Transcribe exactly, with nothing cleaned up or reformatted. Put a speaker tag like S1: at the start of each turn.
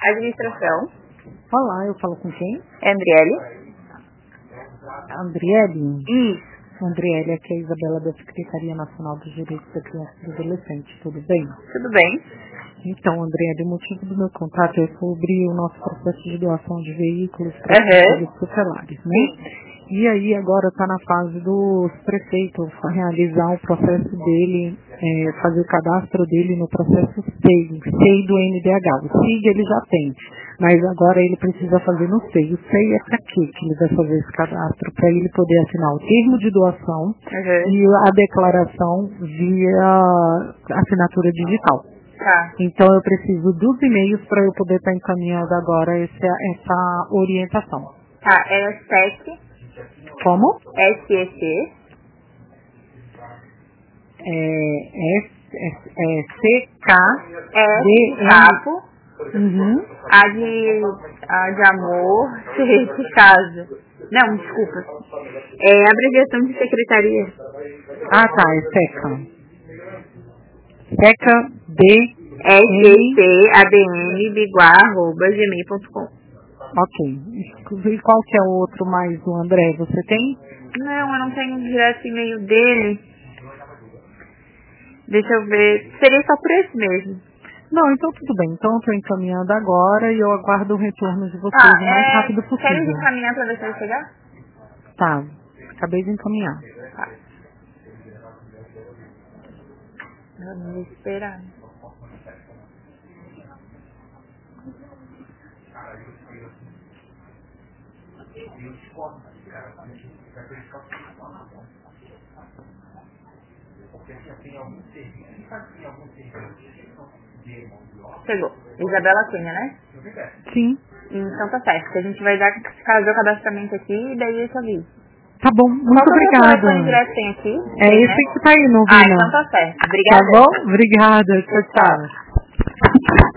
S1: Administração.
S2: Olá, eu falo com quem?
S1: É Andriele.
S2: Andriele?
S1: Isso.
S2: Andriele, aqui é a Isabela da Secretaria Nacional dos Direitos da Criança e do Adolescente, tudo bem?
S1: Tudo bem.
S2: Então, Andriele, o motivo do meu contato é sobre o nosso processo de doação de veículos para
S1: Uhum.
S2: os tutelares, né? E aí agora está na fase dos prefeitos realizar o processo dele, é, fazer o cadastro dele no processo S E I, S E I do N D H. O S I D ele já tem, mas agora ele precisa fazer no S E I. O S E I é para quê que ele vai fazer esse cadastro? Para ele poder assinar o termo de doação
S1: Uhum.
S2: e a declaração via assinatura digital.
S1: Tá.
S2: Então eu preciso dos e-mails para eu poder estar encaminhando agora essa, essa orientação.
S1: Tá, é S E C.
S2: Como?
S1: S E C.
S2: É, S, S, é C K
S1: S
S2: D
S1: de
S2: M.
S1: sapo.
S2: Uhum.
S1: A de, a de amor. C de casa. Não, desculpa. É abreviação de secretaria.
S2: Ah, tá, é SECA. SECA D
S1: S E
S2: M.
S1: C A D M biguá arroba gmail ponto com.
S2: Ok. E qual que é o outro mais do André? Você tem?
S1: Não, eu não tenho direto e-mail dele. Deixa eu ver. Seria só por esse mesmo.
S2: Não, então tudo bem. Então eu estou encaminhando agora e eu aguardo o retorno de vocês
S1: Tá,
S2: o mais
S1: é...
S2: rápido
S1: Querem
S2: possível.
S1: encaminhar pra ver se vai chegar?
S2: Tá. Acabei de encaminhar.
S1: Tá. Vamos esperar. Chegou. Isabela Cunha, né?
S2: Sim.
S1: Então tá certo. A gente vai dar fazer o cadastramento aqui e daí eu te aviso.
S2: Tá bom, muito
S1: Qual que é o meu
S2: obrigada.
S1: telefone direto tem aqui?
S2: É
S1: Tem,
S2: esse
S1: né?
S2: que tá aí, não vi
S1: Ah,
S2: não.
S1: então tá certo.
S2: Tá
S1: Obrigada.
S2: bom? Obrigada. Tchau, tchau.